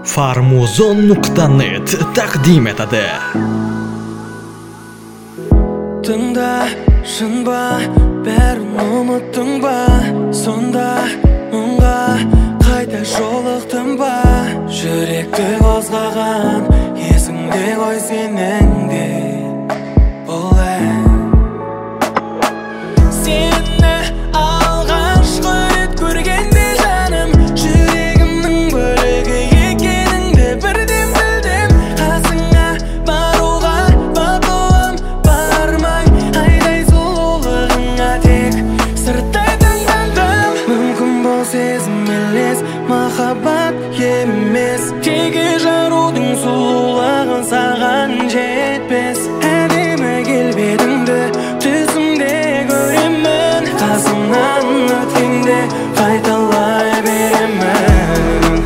Farmuzon.net taqdim etadi. Tыңда, шынба, бәрін ұмыттың ба? Сонда мұңға қайта жолықтың ба? Жүректі қозғаған есіңде ғой сенің де бұл ән. Сені алғашқы рет көргенде жаным, жүрегімнің бөлігі екеніңді бірден білдім. Қасыңа баруға батылым бармай, айдай сұлулығыңа тек сырттай таңдандым. Мүмкін бұл сезім елес, махаббат емес, теге жарудың сұлулығын саған жетпес. Әдемі келбетіңді түсімде көремін, қасымнан өткенде қайталай беремін.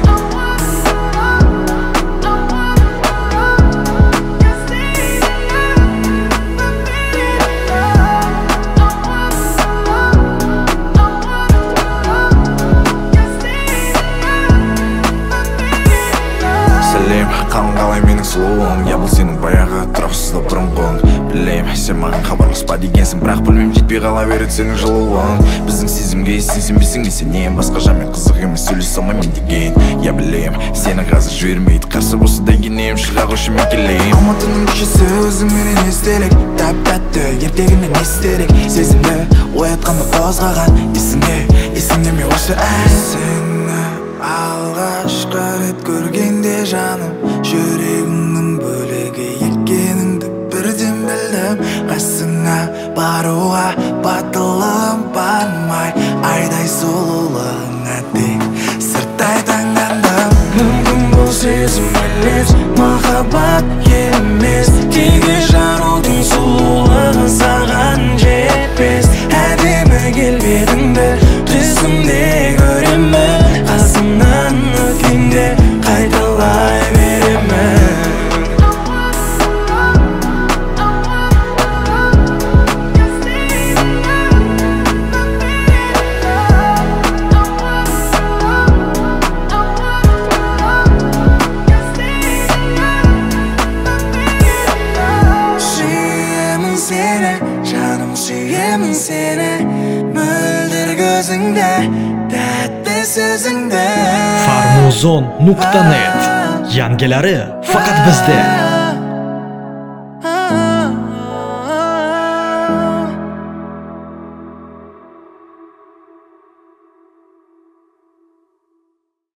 Сәлем, қалың қалай менің сұлуым, я бұл сенің баяғы тұрақсызда бұрынғың. Білем, сен маған хабарласпа дегенсің, бірақ білмем, жетпей қала береді сенің жылуың. Біздің сезімге сенбесең де сенем, басқа жанмен қызық емес сөйлесе алмаймын деген. Я білем, сені қазір жібермейді, қарсы болса да кенем, шыға қойшы мен келем. Алматының көшесі өзіңменен естелік, тәп-тәтті ертегінен естелік, сезімді оятқанды қозғаған есіңде ме осы ән? Сені алғашқы рет көргенде жаным, жүрегімнің бөлігі екеніңді бірден білдім. Қасыңа баруға батылым бармай, айдай сұлулығыңа тек сырттай таңдандым. Мүмкін бұл сезім елес, махаббат емес, теге жарудың сұлулығын саған жетпес. Әдемі келбетіңді түсімде көремін, қасымнан өткенде қайталай беремін. Сүйемін сені, жаным сүйемін сені, мөлдір көзіңде, тәтті сөзіңде. Farmuzon.net yangileri faqat bizda.